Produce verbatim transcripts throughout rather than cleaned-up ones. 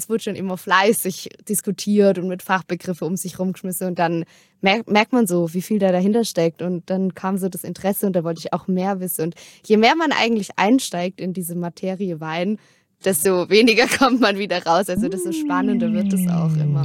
Es wurde schon immer fleißig diskutiert und mit Fachbegriffe um sich rumgeschmissen und dann merkt, merkt man so, wie viel da dahinter steckt und dann kam so das Interesse und da wollte ich auch mehr wissen und je mehr man eigentlich einsteigt in diese Materie Wein, desto weniger kommt man wieder raus, also desto spannender wird es auch immer.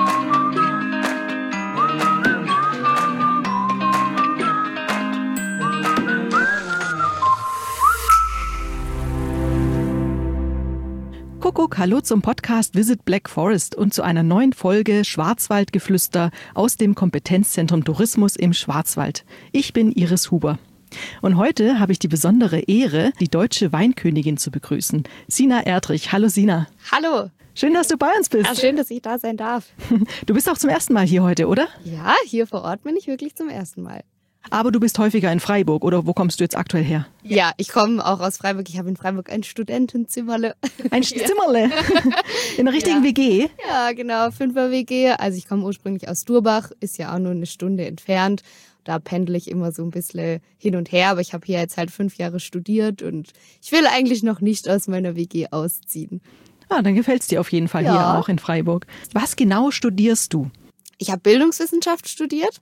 Kuckuck, hallo zum Podcast Visit Black Forest und zu einer neuen Folge Schwarzwaldgeflüster aus dem Kompetenzzentrum Tourismus im Schwarzwald. Ich bin Iris Huber. Und heute habe ich die besondere Ehre, die deutsche Weinkönigin zu begrüßen, Sina Erdrich. Hallo Sina. Hallo. Schön, dass du bei uns bist. Ja, schön, dass ich da sein darf. Du bist auch zum ersten Mal hier heute, oder? Ja, hier vor Ort bin ich wirklich zum ersten Mal. Aber du bist häufiger in Freiburg, oder wo kommst du jetzt aktuell her? Ja, ich komme auch aus Freiburg. Ich habe in Freiburg ein Studentenzimmerle. Ein Zimmerle? In einer richtigen ja. W G? Ja, genau, Fünfer-W G. Also ich komme ursprünglich aus Durbach, ist ja auch nur eine Stunde entfernt. Da pendle ich immer so ein bisschen hin und her, aber ich habe hier jetzt halt fünf Jahre studiert und ich will eigentlich noch nicht aus meiner W G ausziehen. Ah, dann gefällt es dir auf jeden Fall ja. hier auch in Freiburg. Was genau studierst du? Ich habe Bildungswissenschaft studiert.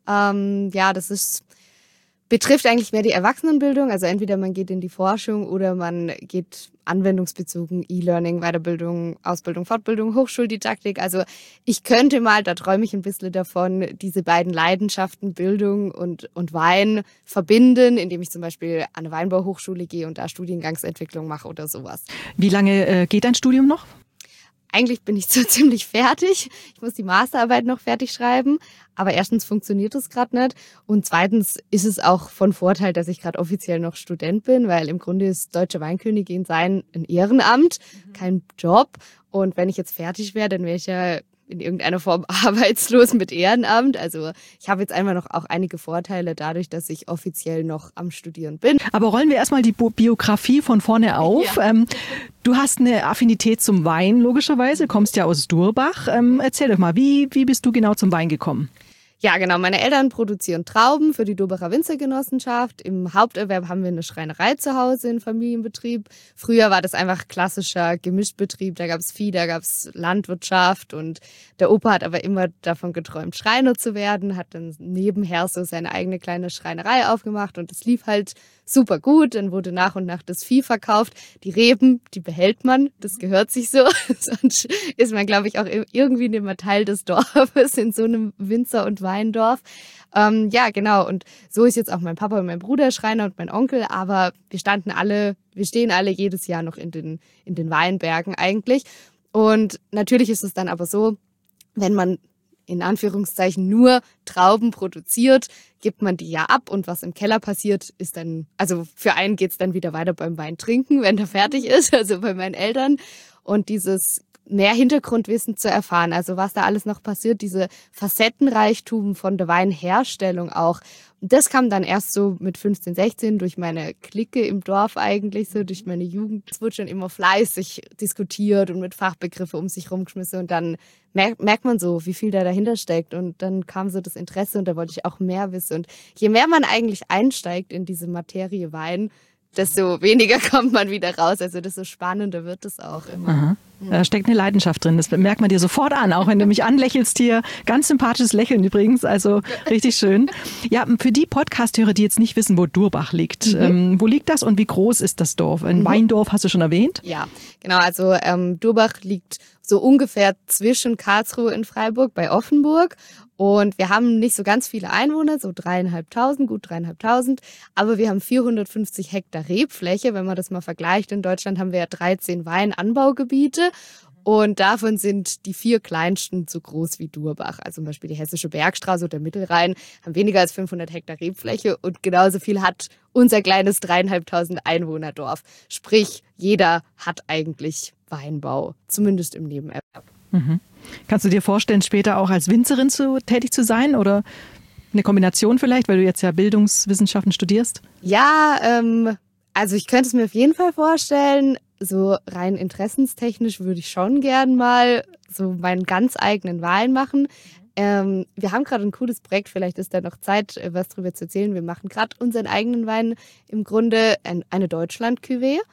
Ähm, ja, das ist, betrifft eigentlich mehr die Erwachsenenbildung. Also entweder man geht in die Forschung oder man geht anwendungsbezogen, E-Learning, Weiterbildung, Ausbildung, Fortbildung, Hochschuldidaktik. Also ich könnte mal, da träume ich ein bisschen davon, diese beiden Leidenschaften, Bildung und, und Wein, verbinden, indem ich zum Beispiel an eine Weinbauhochschule gehe und da Studiengangsentwicklung mache oder sowas. Wie lange äh, geht dein Studium noch? Eigentlich bin ich so ziemlich fertig. Ich muss die Masterarbeit noch fertig schreiben. Aber erstens funktioniert das gerade nicht. Und zweitens ist es auch von Vorteil, dass ich gerade offiziell noch Student bin, weil im Grunde ist deutsche Weinkönigin sein ein Ehrenamt, kein Job. Und wenn ich jetzt fertig wäre, dann wäre ich ja in irgendeiner Form arbeitslos mit Ehrenamt. Also ich habe jetzt einfach noch auch einige Vorteile dadurch, dass ich offiziell noch am Studieren bin. Aber rollen wir erstmal die Biografie von vorne auf. Ja. Ähm, du hast eine Affinität zum Wein, logischerweise, kommst ja aus Durbach. Ähm, erzähl doch mal, wie, wie bist du genau zum Wein gekommen? Ja, genau. Meine Eltern produzieren Trauben für die Durbacher Winzergenossenschaft. Im Haupterwerb haben wir eine Schreinerei zu Hause, einen Familienbetrieb. Früher war das einfach klassischer Gemischtbetrieb. Da gab es Vieh, da gab es Landwirtschaft. Und der Opa hat aber immer davon geträumt, Schreiner zu werden. Hat dann nebenher so seine eigene kleine Schreinerei aufgemacht. Und das lief halt super gut. Dann wurde nach und nach das Vieh verkauft. Die Reben, die behält man. Das gehört sich so. Sonst ist man, glaube ich, auch irgendwie nicht mehr Teil des Dorfes in so einem Winzer- und Weindorf. Ähm, ja, genau. Und so ist jetzt auch mein Papa und mein Bruder Schreiner und mein Onkel. Aber wir standen alle, wir stehen alle jedes Jahr noch in den, in den Weinbergen eigentlich. Und natürlich ist es dann aber so, wenn man in Anführungszeichen nur Trauben produziert, gibt man die ja ab und was im Keller passiert, ist dann, also für einen geht's dann wieder weiter beim Wein trinken, wenn der fertig ist, also bei meinen Eltern. Und dieses mehr Hintergrundwissen zu erfahren, also was da alles noch passiert, diese Facettenreichtum von der Weinherstellung auch. Das kam dann erst so mit fünfzehn, sechzehn durch meine Clique im Dorf eigentlich, so durch meine Jugend. Es wurde schon immer fleißig diskutiert und mit Fachbegriffe um sich rumgeschmissen und dann merkt, merkt man so, wie viel da dahinter steckt und dann kam so das Interesse und da wollte ich auch mehr wissen. Und je mehr man eigentlich einsteigt in diese Materie Wein, desto weniger kommt man wieder raus. Also desto spannender wird es auch immer. Aha. Da steckt eine Leidenschaft drin. Das merkt man dir sofort an, auch wenn du mich anlächelst hier. Ganz sympathisches Lächeln übrigens, also richtig schön. Ja, für die Podcast-Hörer, die jetzt nicht wissen, wo Durbach liegt, mhm. ähm, wo liegt das und wie groß ist das Dorf? Ein mhm. Weindorf hast du schon erwähnt? Ja, genau. Also ähm, Durbach liegt so ungefähr zwischen Karlsruhe und Freiburg bei Offenburg. Und wir haben nicht so ganz viele Einwohner, so dreieinhalbtausend, gut dreieinhalbtausend, aber wir haben vierhundertfünfzig Hektar Rebfläche. Wenn man das mal vergleicht, in Deutschland haben wir ja dreizehn Weinanbaugebiete und davon sind die vier kleinsten so groß wie Durbach. Also zum Beispiel die Hessische Bergstraße oder Mittelrhein haben weniger als fünfhundert Hektar Rebfläche und genauso viel hat unser kleines dreieinhalbtausend Einwohnerdorf. Sprich, jeder hat eigentlich Weinbau, zumindest im Nebenerwerb. Mhm. Kannst du dir vorstellen, später auch als Winzerin zu, tätig zu sein oder eine Kombination vielleicht, weil du jetzt ja Bildungswissenschaften studierst? Ja, ähm, also ich könnte es mir auf jeden Fall vorstellen. So rein interessenstechnisch würde ich schon gern mal so meinen ganz eigenen Wein machen. Ähm, wir haben gerade ein cooles Projekt, vielleicht ist da noch Zeit, was drüber zu erzählen. Wir machen gerade unseren eigenen Wein, im Grunde ein, eine Deutschland-Cuvée.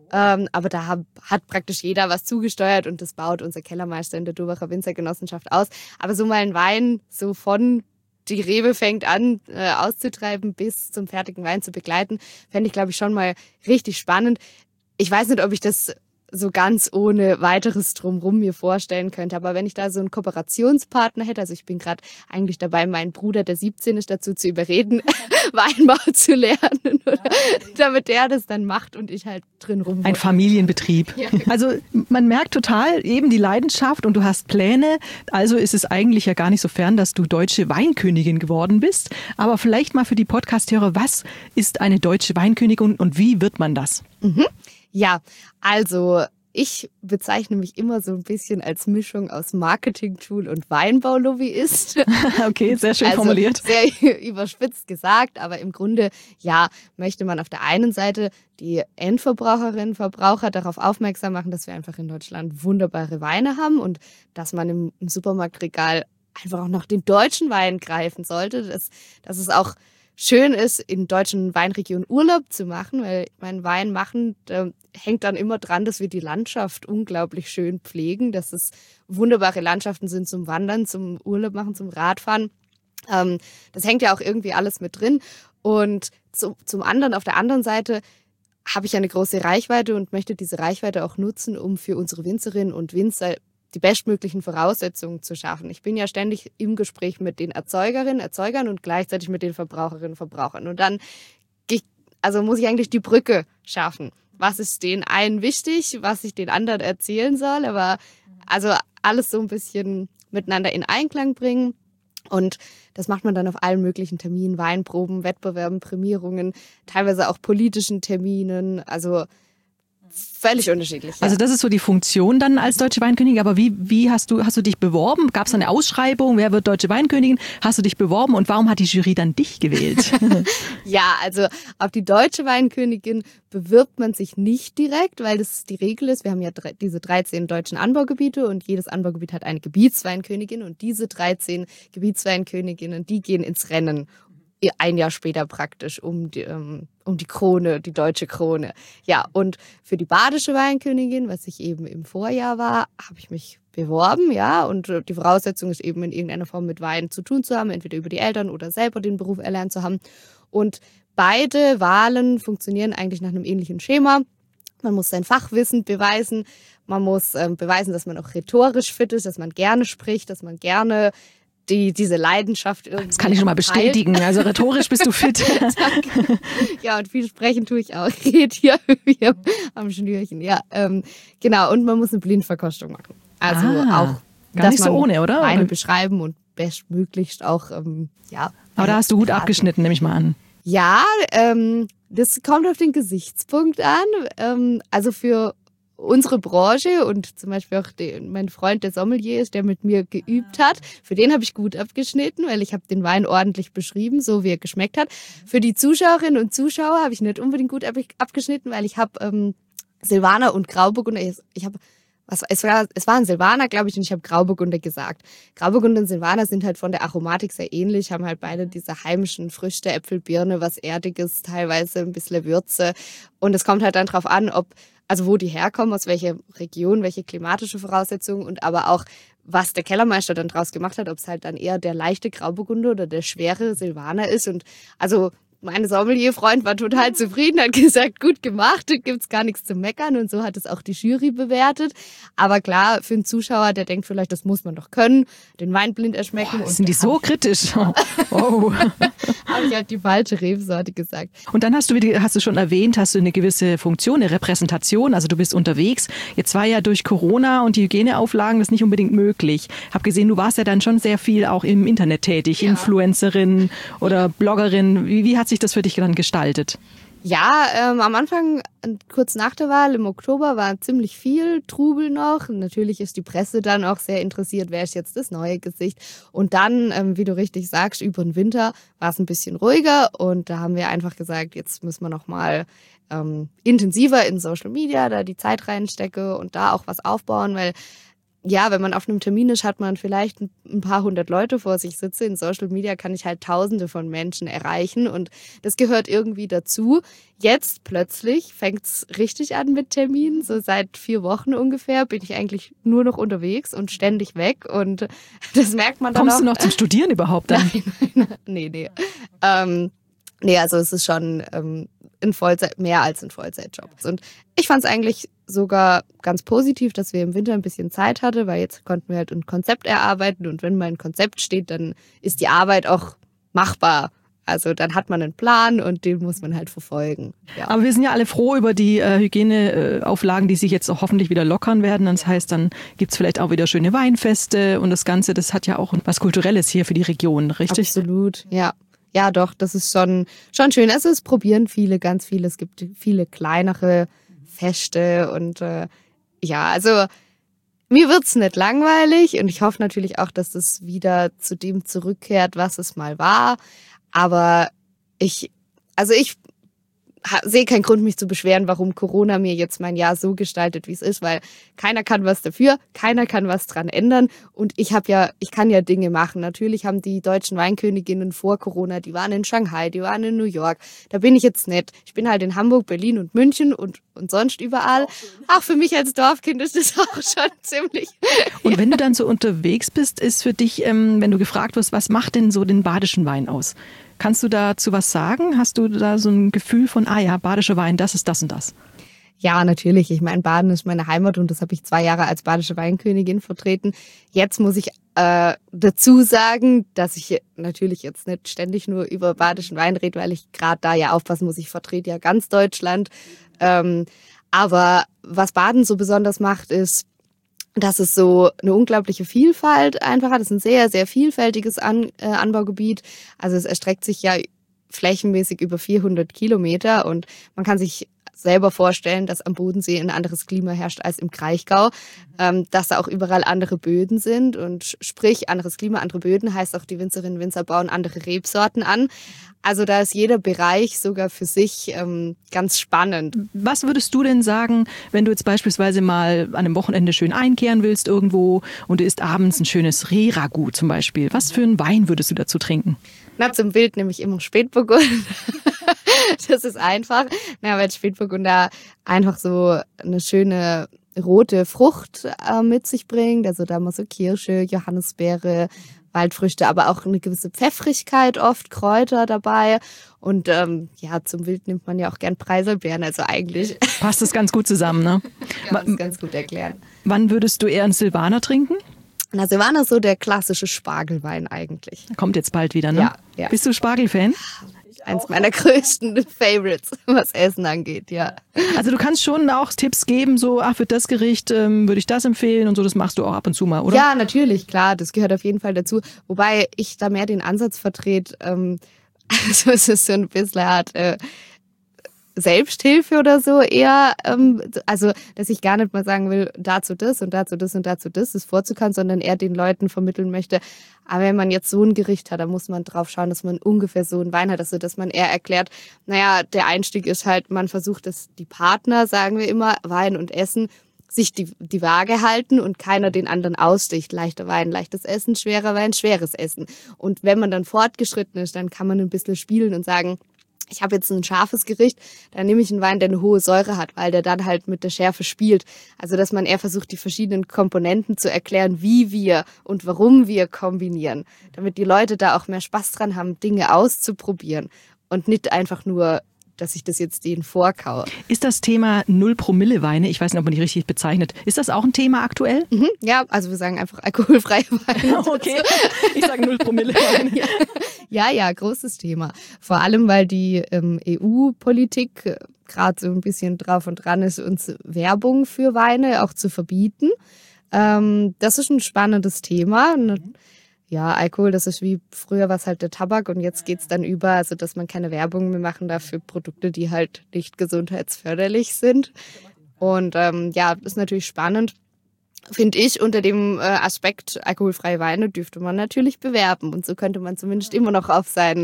Ähm, aber da hab, hat praktisch jeder was zugesteuert und das baut unser Kellermeister in der Durbacher Winzergenossenschaft aus. Aber so mal ein Wein so von die Rebe fängt an äh, auszutreiben bis zum fertigen Wein zu begleiten, fände ich, glaube ich, schon mal richtig spannend. Ich weiß nicht, ob ich das so ganz ohne weiteres Drumherum mir vorstellen könnte. Aber wenn ich da so einen Kooperationspartner hätte, also ich bin gerade eigentlich dabei, meinen Bruder, der siebzehn ist, dazu zu überreden, Weinbau zu lernen, oder, damit der das dann macht und ich halt drin rum. Ein Familienbetrieb. Ja. Also man merkt total eben die Leidenschaft und du hast Pläne. Also ist es eigentlich ja gar nicht so fern, dass du deutsche Weinkönigin geworden bist. Aber vielleicht mal für die Podcast-Hörer, was ist eine deutsche Weinkönigin und wie wird man das? Mhm. Ja, also ich bezeichne mich immer so ein bisschen als Mischung aus Marketing-Tool und Weinbaulobbyist. Okay, sehr schön also formuliert. Sehr überspitzt gesagt, aber im Grunde, ja, möchte man auf der einen Seite die Endverbraucherinnen, Verbraucher darauf aufmerksam machen, dass wir einfach in Deutschland wunderbare Weine haben und dass man im, im Supermarktregal einfach auch nach den deutschen Weinen greifen sollte. Dass, dass es auch schön ist, in deutschen Weinregionen Urlaub zu machen, weil mein Wein machen da hängt dann immer dran, dass wir die Landschaft unglaublich schön pflegen, dass es wunderbare Landschaften sind zum Wandern, zum Urlaub machen, zum Radfahren. Ähm, das hängt ja auch irgendwie alles mit drin. Und zu, zum anderen, auf der anderen Seite, habe ich eine große Reichweite und möchte diese Reichweite auch nutzen, um für unsere Winzerinnen und Winzer die bestmöglichen Voraussetzungen zu schaffen. Ich bin ja ständig im Gespräch mit den Erzeugerinnen, Erzeugern und gleichzeitig mit den Verbraucherinnen und Verbrauchern. Und dann also muss ich eigentlich die Brücke schaffen. Was ist den einen wichtig, was ich den anderen erzählen soll, aber also alles so ein bisschen miteinander in Einklang bringen. Und das macht man dann auf allen möglichen Terminen, Weinproben, Wettbewerben, Prämierungen, teilweise auch politischen Terminen, also völlig unterschiedlich. Ja. Also das ist so die Funktion dann als Deutsche Weinkönigin. Aber wie, wie hast du, hast du dich beworben? Gab es eine Ausschreibung? Wer wird Deutsche Weinkönigin? Hast du dich beworben und warum hat die Jury dann dich gewählt? Ja, also auf die Deutsche Weinkönigin bewirbt man sich nicht direkt, weil das die Regel ist. Wir haben ja diese dreizehn deutschen Anbaugebiete und jedes Anbaugebiet hat eine Gebietsweinkönigin und diese dreizehn Gebietsweinköniginnen, die gehen ins Rennen. Ein Jahr später praktisch um die, um, um die Krone, die deutsche Krone. Ja, und für die badische Weinkönigin, was ich eben im Vorjahr war, habe ich mich beworben, ja. Und die Voraussetzung ist eben in irgendeiner Form mit Wein zu tun zu haben, entweder über die Eltern oder selber den Beruf erlernt zu haben. Und beide Wahlen funktionieren eigentlich nach einem ähnlichen Schema. Man muss sein Fachwissen beweisen, man muss ähm, beweisen, dass man auch rhetorisch fit ist, dass man gerne spricht, dass man gerne Die, diese Leidenschaft irgendwie. Das kann ich schon mal bestätigen. Teilt. Also rhetorisch bist du fit. Danke. Ja, und viel sprechen tue ich auch. Ich rede hier, hier am Schnürchen. Ja, ähm, genau. Und man muss eine Blindverkostung machen. Also ah, auch gar nicht so ohne, oder? Weine beschreiben und bestmöglichst auch, ähm, ja. Aber da hast du gut abgeschnitten, nehme ich mal an. Ja, ähm, das kommt auf den Gesichtspunkt an. Ähm, also für unsere Branche und zum Beispiel auch den, mein Freund, der Sommelier ist, der mit mir geübt hat, für den habe ich gut abgeschnitten, weil ich habe den Wein ordentlich beschrieben, so wie er geschmeckt hat. Für die Zuschauerinnen und Zuschauer habe ich nicht unbedingt gut ab, abgeschnitten, weil ich habe ähm, Silvaner und Grauburgunder, ich, ich habe was, es war, es war ein Silvaner, glaube ich, und ich habe Grauburgunder gesagt. Grauburgunder und Silvaner sind halt von der Aromatik sehr ähnlich, haben halt beide diese heimischen Früchte, Äpfel, Birne, was Erdiges, teilweise ein bisschen Würze. Und es kommt halt dann drauf an, ob, also wo die herkommen, aus welcher Region, welche klimatische Voraussetzungen und aber auch, was der Kellermeister dann draus gemacht hat, ob es halt dann eher der leichte Grauburgunder oder der schwere Silvaner ist. Und also mein Sommelier-Freund war total zufrieden, hat gesagt, gut gemacht, gibt's gar nichts zu meckern. Und so hat es auch die Jury bewertet. Aber klar, für einen Zuschauer, der denkt vielleicht, das muss man doch können, den Wein blind erschmecken. Boah, sind die so kritisch? Oh. Habe ich halt die falsche Rebsorte gesagt. Und dann hast du, wie hast du schon erwähnt, hast du eine gewisse Funktion, eine Repräsentation, also du bist unterwegs. Jetzt war ja durch Corona und die Hygieneauflagen das nicht unbedingt möglich. Hab gesehen, du warst ja dann schon sehr viel auch im Internet tätig, ja. Influencerin oder Bloggerin. Wie, wie hat sich das für dich dann gestaltet? Ja, ähm, am Anfang, kurz nach der Wahl im Oktober, war ziemlich viel Trubel noch. Natürlich ist die Presse dann auch sehr interessiert, wer ist jetzt das neue Gesicht. Und dann, ähm, wie du richtig sagst, über den Winter war es ein bisschen ruhiger. Und da haben wir einfach gesagt, jetzt müssen wir noch mal ähm, intensiver in Social Media da die Zeit reinstecken und da auch was aufbauen, weil ja, wenn man auf einem Termin ist, hat man vielleicht ein paar hundert Leute vor sich sitzen. In Social Media kann ich halt Tausende von Menschen erreichen und das gehört irgendwie dazu. Jetzt plötzlich fängt es richtig an mit Terminen. So seit vier Wochen ungefähr bin ich eigentlich nur noch unterwegs und ständig weg und das merkt man dann Kommst auch. du noch zum Studieren überhaupt dann? Nein, nein, nee, nee. Ähm, nee, also es ist schon ähm, in Vollzeit, mehr als ein Vollzeitjob. Und ich fand es eigentlich sogar ganz positiv, dass wir im Winter ein bisschen Zeit hatten, weil jetzt konnten wir halt ein Konzept erarbeiten und wenn mal ein Konzept steht, dann ist die Arbeit auch machbar. Also dann hat man einen Plan und den muss man halt verfolgen. Ja. Aber wir sind ja alle froh über die äh, Hygieneauflagen, die sich jetzt auch hoffentlich wieder lockern werden. Das heißt, dann gibt's vielleicht auch wieder schöne Weinfeste und das Ganze, das hat ja auch was Kulturelles hier für die Region, richtig? Absolut, ja. Ja, doch, das ist schon, schon schön. Also es probieren viele, ganz viele. Es gibt viele kleinere Feste und äh, ja, also mir wird's nicht langweilig und ich hoffe natürlich auch, dass das wieder zu dem zurückkehrt, was es mal war. Aber ich, also ich sehe keinen Grund, mich zu beschweren, warum Corona mir jetzt mein Jahr so gestaltet, wie es ist, weil keiner kann was dafür, keiner kann was dran ändern und ich habe ja, ich kann ja Dinge machen. Natürlich haben die deutschen Weinköniginnen vor Corona, die waren in Shanghai, die waren in New York. Da bin ich jetzt nicht. Ich bin halt in Hamburg, Berlin und München und und sonst überall. Auch für mich als Dorfkind ist das auch schon ziemlich. Und wenn du dann so unterwegs bist, ist für dich, ähm, wenn du gefragt wirst, was macht denn so den badischen Wein aus? Kannst du dazu was sagen? Hast du da so ein Gefühl von, ah ja, badischer Wein, das ist das und das? Ja, natürlich. Ich meine, Baden ist meine Heimat und das habe ich zwei Jahre als badische Weinkönigin vertreten. Jetzt muss ich äh, dazu sagen, dass ich natürlich jetzt nicht ständig nur über badischen Wein rede, weil ich gerade da ja aufpassen muss. Ich vertrete ja ganz Deutschland. Ähm, aber was Baden so besonders macht, ist, dass es so eine unglaubliche Vielfalt einfach hat. Es ist ein sehr, sehr vielfältiges An, äh, Anbaugebiet. Also es erstreckt sich ja flächenmäßig über vierhundert Kilometer und man kann sich selber vorstellen, dass am Bodensee ein anderes Klima herrscht als im Kraichgau, ähm, dass da auch überall andere Böden sind und sprich anderes Klima, andere Böden heißt auch, die Winzerinnen und Winzer bauen andere Rebsorten an. Also da ist jeder Bereich sogar für sich ähm, ganz spannend. Was würdest du denn sagen, wenn du jetzt beispielsweise mal an einem Wochenende schön einkehren willst irgendwo und du isst abends ein schönes Rehragout zum Beispiel? Was für einen Wein würdest du dazu trinken? Na, zum Wild nehme ich immer Spätburgunder. Das ist einfach. Na, weil Spätburgunder einfach so eine schöne rote Frucht äh, mit sich bringt. Also da haben wir so Kirsche, Johannisbeere, Waldfrüchte, aber auch eine gewisse Pfeffrigkeit oft, Kräuter dabei. Und ähm, ja, zum Wild nimmt man ja auch gern Preiselbeeren. Also eigentlich passt das ganz gut zusammen, ne? Kann man das ganz gut erklären. Wann würdest du eher einen Silvaner trinken? Na, Silvaner ist so der klassische Spargelwein eigentlich. Kommt jetzt bald wieder, ne? Ja, ja. Bist du Spargelfan? Eins meiner größten Favorites, was Essen angeht, ja. Also du kannst schon auch Tipps geben, so, ach, für das Gericht ähm, würde ich das empfehlen und so, das machst du auch ab und zu mal, oder? Ja, natürlich, klar, das gehört auf jeden Fall dazu. Wobei ich da mehr den Ansatz vertrete, ähm, also es ist so ein bisschen hart, äh, Selbsthilfe oder so eher, ähm, also dass ich gar nicht mal sagen will, dazu das und dazu das und dazu das, das vorzukauen, sondern eher den Leuten vermitteln möchte, aber wenn man jetzt so ein Gericht hat, dann muss man drauf schauen, dass man ungefähr so einen Wein hat, also dass man eher erklärt, naja, der Einstieg ist halt, man versucht, dass die Partner, sagen wir immer, Wein und Essen, sich die, die Waage halten und keiner den anderen aussticht. Leichter Wein, leichtes Essen, schwerer Wein, schweres Essen. Und wenn man dann fortgeschritten ist, dann kann man ein bisschen spielen und sagen, ich habe jetzt ein scharfes Gericht, dann nehme ich einen Wein, der eine hohe Säure hat, weil der dann halt mit der Schärfe spielt. Also dass man eher versucht, die verschiedenen Komponenten zu erklären, wie wir und warum wir kombinieren, damit die Leute da auch mehr Spaß dran haben, Dinge auszuprobieren und nicht einfach nur, dass ich das jetzt denen vorkaue. Ist das Thema Null-Promille-Weine, ich weiß nicht, ob man die richtig bezeichnet, ist das auch ein Thema aktuell? Mhm, ja, also wir sagen einfach alkoholfreie Weine. Okay, ich sage Null-Promille-Weine. Ja. ja, ja, großes Thema. Vor allem, weil die ähm, E U-Politik äh, gerade so ein bisschen drauf und dran ist, uns Werbung für Weine auch zu verbieten. Ähm, das ist ein spannendes Thema. Ja, Alkohol, das ist wie früher was halt der Tabak und jetzt geht's dann über, also dass man keine Werbung mehr machen darf für Produkte, die halt nicht gesundheitsförderlich sind. Und ähm, ja, ist natürlich spannend, finde ich, unter dem äh, Aspekt alkoholfreie Weine dürfte man natürlich bewerben und so könnte man zumindest immer noch auf sein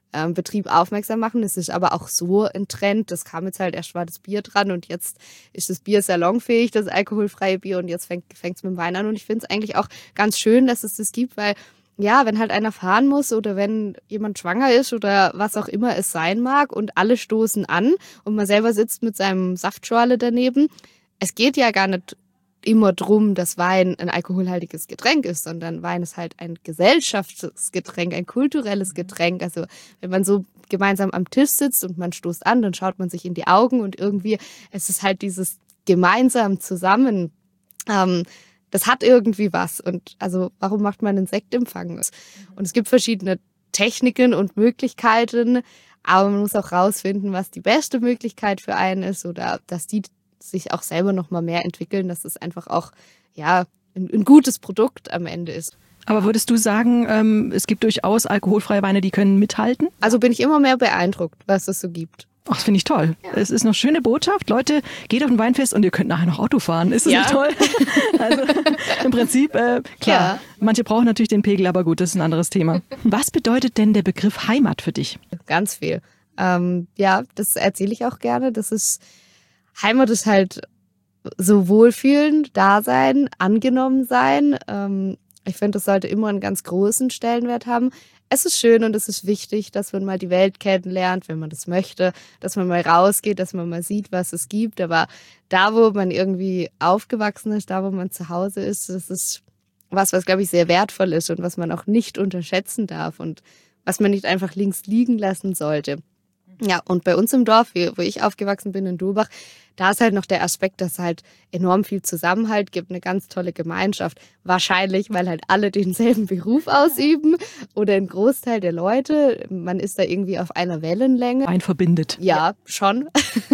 ähm, Betrieb aufmerksam machen. Es ist aber auch so ein Trend. Das kam jetzt halt, erst war das Bier dran und jetzt ist das Bier salonfähig, das alkoholfreie Bier, und jetzt fängt es mit dem Wein an. Und ich finde es eigentlich auch ganz schön, dass es das gibt, weil ja, wenn halt einer fahren muss oder wenn jemand schwanger ist oder was auch immer es sein mag und alle stoßen an und man selber sitzt mit seinem Saftschorle daneben. Es geht ja gar nicht immer drum, dass Wein ein alkoholhaltiges Getränk ist, sondern Wein ist halt ein Gesellschaftsgetränk, ein kulturelles Getränk. Also wenn man so gemeinsam am Tisch sitzt und man stoßt an, dann schaut man sich in die Augen und irgendwie, es ist halt dieses gemeinsam zusammen. Ähm, Das hat irgendwie was. Und also warum macht man einen Sektempfang? Und es gibt verschiedene Techniken und Möglichkeiten, aber man muss auch rausfinden, was die beste Möglichkeit für einen ist oder dass die sich auch selber noch mal mehr entwickeln, dass es einfach auch ja ein, ein gutes Produkt am Ende ist. Aber würdest du sagen, ähm, es gibt durchaus alkoholfreie Weine, die können mithalten? Also bin ich immer mehr beeindruckt, was es so gibt. Ach, das finde ich toll. Ja. Es ist eine schöne Botschaft. Leute, geht auf ein Weinfest und ihr könnt nachher noch Auto fahren. Ist das ja nicht toll? Also im Prinzip, äh, klar, ja. Manche brauchen natürlich den Pegel, aber gut, das ist ein anderes Thema. Was bedeutet denn der Begriff Heimat für dich? Ganz viel. Ähm, ja, das erzähle ich auch gerne. Das ist, Heimat ist halt so wohlfühlen, da sein, angenommen sein. Ähm, ich finde, das sollte immer einen ganz großen Stellenwert haben. Es ist schön und es ist wichtig, dass man mal die Welt kennenlernt, wenn man das möchte, dass man mal rausgeht, dass man mal sieht, was es gibt. Aber da, wo man irgendwie aufgewachsen ist, da, wo man zu Hause ist, das ist was, was, glaube ich, sehr wertvoll ist und was man auch nicht unterschätzen darf und was man nicht einfach links liegen lassen sollte. Ja, und bei uns im Dorf, wo ich aufgewachsen bin in Durbach, da ist halt noch der Aspekt, dass es halt enorm viel Zusammenhalt gibt, eine ganz tolle Gemeinschaft. Wahrscheinlich, weil halt alle denselben Beruf ausüben oder ein Großteil der Leute. Man ist da irgendwie auf einer Wellenlänge. Wein verbindet. Ja, schon.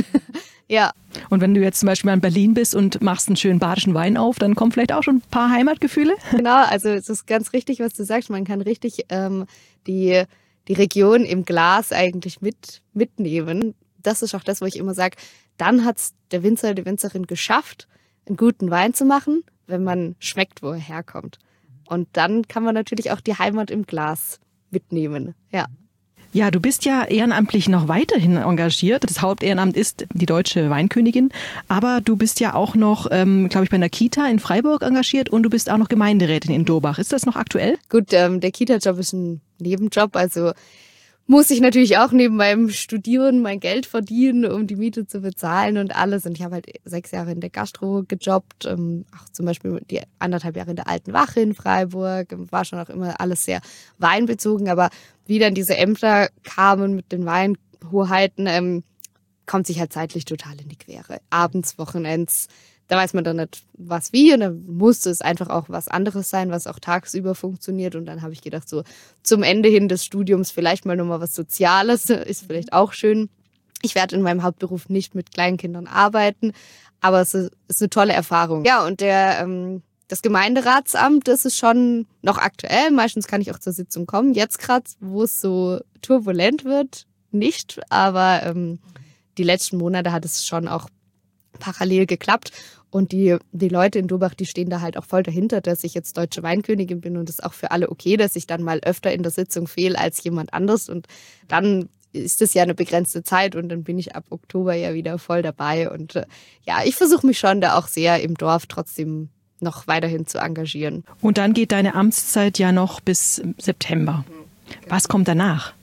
Ja. Und wenn du jetzt zum Beispiel in Berlin bist und machst einen schönen badischen Wein auf, dann kommen vielleicht auch schon ein paar Heimatgefühle? Genau, also es ist ganz richtig, was du sagst. Man kann richtig ähm, die... die Region im Glas eigentlich mit, mitnehmen. Das ist auch das, wo ich immer sage, dann hat es der Winzer, die Winzerin geschafft, einen guten Wein zu machen, wenn man schmeckt, wo er herkommt. Und dann kann man natürlich auch die Heimat im Glas mitnehmen. Ja. Ja, du bist ja ehrenamtlich noch weiterhin engagiert. Das Hauptehrenamt ist die Deutsche Weinkönigin. Aber du bist ja auch noch, ähm, glaube ich, bei einer Kita in Freiburg engagiert und du bist auch noch Gemeinderätin in Durbach. Ist das noch aktuell? Gut, ähm, der Kita-Job ist ein Nebenjob. Also muss ich natürlich auch neben meinem Studieren mein Geld verdienen, um die Miete zu bezahlen und alles. Und ich habe halt sechs Jahre in der Gastro gejobbt, ähm, auch zum Beispiel die anderthalb Jahre in der Alten Wache in Freiburg. War schon auch immer alles sehr weinbezogen, aber wie dann diese Ämter kamen mit den Weinhoheiten, ähm, kommt sich halt zeitlich total in die Quere. Abends, Wochenends, da weiß man dann nicht, was wie. Und dann musste es einfach auch was anderes sein, was auch tagsüber funktioniert. Und dann habe ich gedacht, so zum Ende hin des Studiums vielleicht mal nochmal was Soziales, ist vielleicht auch schön. Ich werde in meinem Hauptberuf nicht mit Kleinkindern arbeiten, aber es ist eine tolle Erfahrung. Ja, und der... Ähm, Das Gemeinderatsamt, das ist schon noch aktuell. Meistens kann ich auch zur Sitzung kommen. Jetzt gerade, wo es so turbulent wird, nicht. Aber ähm, die letzten Monate hat es schon auch parallel geklappt. Und die, die Leute in Durbach, die stehen da halt auch voll dahinter, dass ich jetzt Deutsche Weinkönigin bin. Und das ist auch für alle okay, dass ich dann mal öfter in der Sitzung fehle als jemand anderes. Und dann ist das ja eine begrenzte Zeit und dann bin ich ab Oktober ja wieder voll dabei. Und äh, ja, ich versuche mich schon da auch sehr im Dorf trotzdem noch weiterhin zu engagieren. Und dann geht deine Amtszeit ja noch bis September. Was kommt danach?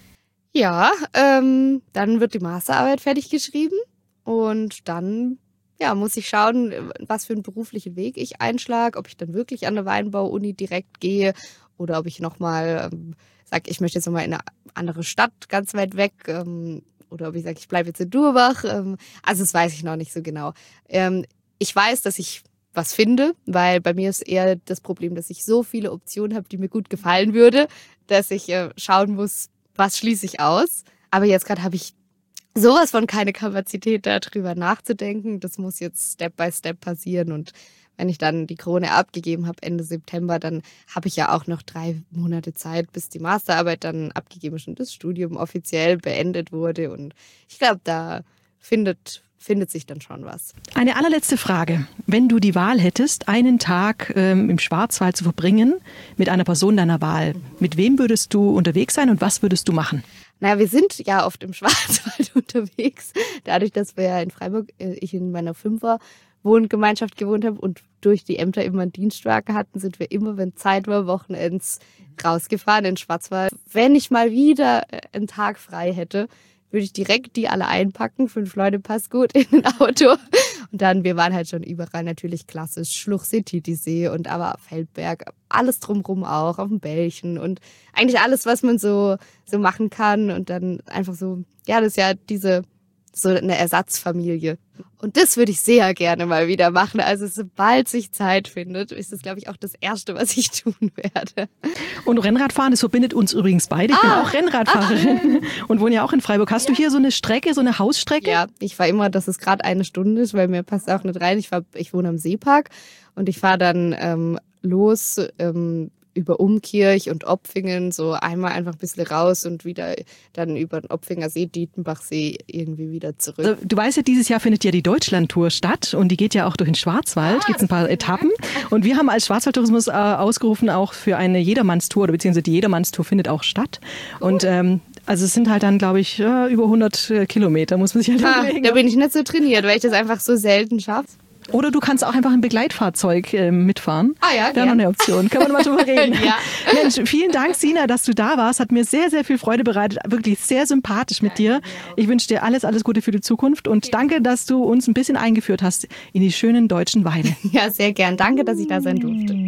Ja, ähm, dann wird die Masterarbeit fertig geschrieben und dann ja, muss ich schauen, was für einen beruflichen Weg ich einschlage, ob ich dann wirklich an der Weinbau-Uni direkt gehe oder ob ich nochmal ähm, sage, ich möchte jetzt nochmal in eine andere Stadt, ganz weit weg, ähm, oder ob ich sage, ich bleibe jetzt in Durbach. Ähm, also das weiß ich noch nicht so genau. Ähm, ich weiß, dass ich was finde, weil bei mir ist eher das Problem, dass ich so viele Optionen habe, die mir gut gefallen würde, dass ich äh, schauen muss, was schließe ich aus. Aber jetzt gerade habe ich sowas von keine Kapazität, darüber nachzudenken. Das muss jetzt Step by Step passieren und wenn ich dann die Krone abgegeben habe Ende September, dann habe ich ja auch noch drei Monate Zeit, bis die Masterarbeit dann abgegeben ist und das Studium offiziell beendet wurde. Und ich glaube, da findet findet sich dann schon was. Eine allerletzte Frage. Wenn du die Wahl hättest, einen Tag ähm, im Schwarzwald zu verbringen mit einer Person deiner Wahl, mit wem würdest du unterwegs sein und was würdest du machen? Naja, wir sind ja oft im Schwarzwald unterwegs. Dadurch, dass wir ja in Freiburg, ich in meiner Fünfer-Wohngemeinschaft gewohnt habe und durch die Ämter immer einen Dienstwagen hatten, sind wir immer, wenn Zeit war, Wochenends rausgefahren in den Schwarzwald. Wenn ich mal wieder einen Tag frei hätte, würde ich direkt die alle einpacken. Fünf Leute passt gut in ein Auto. Und dann, wir waren halt schon überall natürlich klassisch. Schluchsee, Titisee und aber Feldberg, alles drumrum auch, auf dem Bällchen und eigentlich alles, was man so, so machen kann. Und dann einfach so, ja, das ist ja diese, so eine Ersatzfamilie. Und das würde ich sehr gerne mal wieder machen. Also sobald sich Zeit findet, ist das, glaube ich, auch das Erste, was ich tun werde. Und Rennradfahren, das verbindet uns übrigens beide. Ich ah, bin auch Rennradfahrerin ah, und wohne ja auch in Freiburg. Hast ja. du hier so eine Strecke, so eine Hausstrecke? Ja, ich fahre immer, dass es gerade eine Stunde ist, weil mir passt auch nicht rein. Ich, fahr, ich wohne am Seepark und ich fahre dann ähm, los ähm, über Umkirch und Opfingen, so einmal einfach ein bisschen raus und wieder dann über den Opfinger See, Dietenbachsee irgendwie wieder zurück. Also, du weißt ja, dieses Jahr findet ja die Deutschlandtour statt und die geht ja auch durch den Schwarzwald, ah, gibt es ein paar Etappen. Und wir haben als Schwarzwaldtourismus äh, ausgerufen auch für eine Jedermannstour, beziehungsweise die Jedermannstour findet auch statt. Cool. Und ähm, also es sind halt dann, glaube ich, äh, über hundert Kilometer, muss man sich halt ah, überlegen. Da bin ich nicht so trainiert, weil ich das einfach so selten schaffe. Oder du kannst auch einfach ein Begleitfahrzeug äh, mitfahren. Ah ja, wäre noch eine Option. Können wir mal drüber reden. Ja. Mensch, vielen Dank, Sina, dass du da warst. Hat mir sehr, sehr viel Freude bereitet. Wirklich sehr sympathisch mit dir. Ich wünsche dir alles, alles Gute für die Zukunft und danke, dass du uns ein bisschen eingeführt hast in die schönen deutschen Weine. Ja, sehr gern. Danke, dass ich da sein durfte.